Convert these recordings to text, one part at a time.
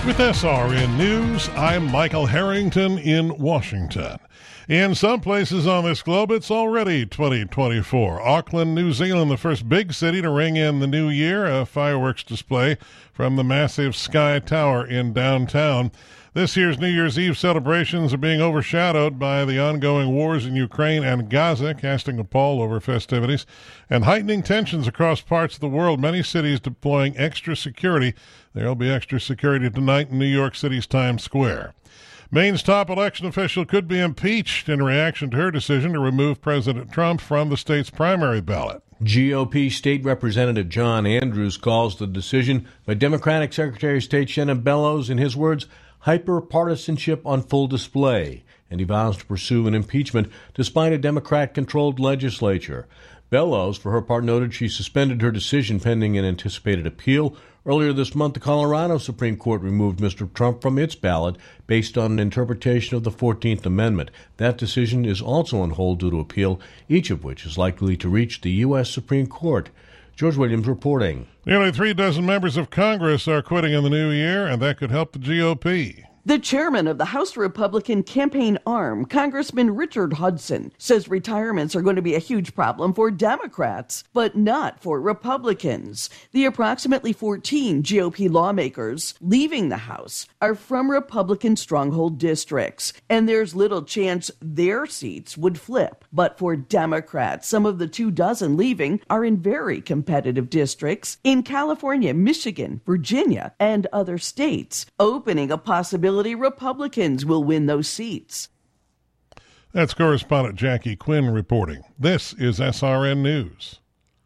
With SRN News, I'm Michael Harrington in Washington. In some places on this globe, it's already 2024. Auckland, New Zealand, the first big city to ring in the new year, a fireworks display from the massive Sky Tower in downtown. This year's New Year's Eve celebrations are being overshadowed by the ongoing wars in Ukraine and Gaza, casting a pall over festivities, and heightening tensions across parts of the world. Many cities deploying extra security. There will be extra security tonight in New York City's Times Square. Maine's top election official could be impeached in reaction to her decision to remove President Trump from the state's primary ballot. GOP State Representative John Andrews calls the decision by Democratic Secretary of State Shannon Bellows, in his words, hyper-partisanship on full display, and he vows to pursue an impeachment despite a Democrat-controlled legislature. Bellows, for her part, noted she suspended her decision pending an anticipated appeal. Earlier this month, the Colorado Supreme Court removed Mr. Trump from its ballot based on an interpretation of the 14th Amendment. That decision is also on hold due to appeal, each of which is likely to reach the U.S. Supreme Court. George Williams reporting. Nearly 36 members of Congress are quitting in the new year, and that could help the GOP. The chairman of the House Republican campaign arm, Congressman Richard Hudson, says retirements are going to be a huge problem for Democrats, but not for Republicans. The approximately 14 GOP lawmakers leaving the House are from Republican stronghold districts, and there's little chance their seats would flip. But for Democrats, some of the 24 leaving are in very competitive districts in California, Michigan, Virginia, and other states, opening a possibility Republicans will win those seats. That's correspondent Jackie Quinn reporting. This is SRN News.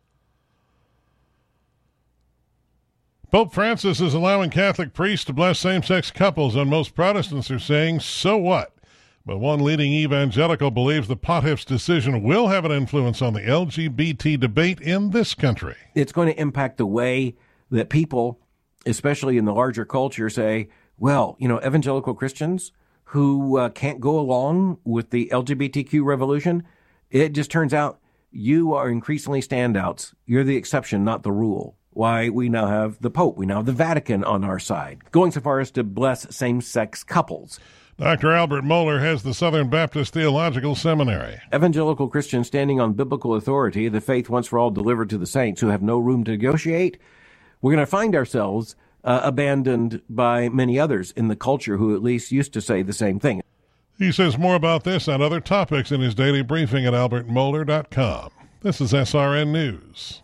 Pope Francis is allowing Catholic priests to bless same-sex couples, and most Protestants are saying, so what? But one leading evangelical believes the pontiff's decision will have an influence on the LGBT debate in this country. It's going to impact the way that people, especially in the larger culture, say, well, evangelical Christians who can't go along with the LGBTQ revolution, it just turns out you are increasingly standouts. You're the exception, not the rule. Why, we now have the Pope, we now have the Vatican on our side, going so far as to bless same-sex couples. Dr. Albert Mohler heads the Southern Baptist Theological Seminary. Evangelical Christians standing on biblical authority, the faith once for all delivered to the saints who have no room to negotiate. We're going to find ourselves abandoned by many others in the culture who at least used to say the same thing. He says more about this and other topics in his daily briefing at albertmohler.com. This is SRN News.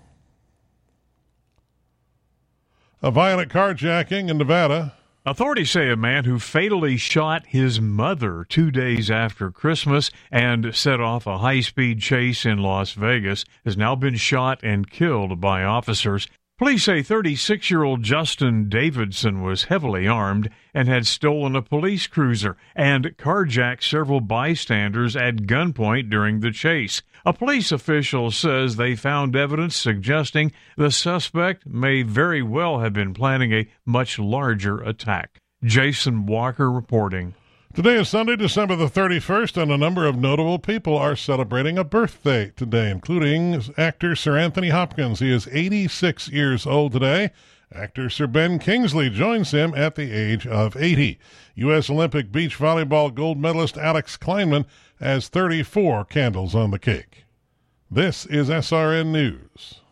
A violent carjacking in Nevada. Authorities say a man who fatally shot his mother 2 days after Christmas and set off a high-speed chase in Las Vegas has now been shot and killed by officers. Police say 36-year-old Justin Davidson was heavily armed and had stolen a police cruiser and carjacked several bystanders at gunpoint during the chase. A police official says they found evidence suggesting the suspect may very well have been planning a much larger attack. Jason Walker reporting. Today is Sunday, December the 31st, and a number of notable people are celebrating a birthday today, including actor Sir Anthony Hopkins. He is 86 years old today. Actor Sir Ben Kingsley joins him at the age of 80. U.S. Olympic beach volleyball gold medalist Alex Kleinman has 34 candles on the cake. This is SRN News.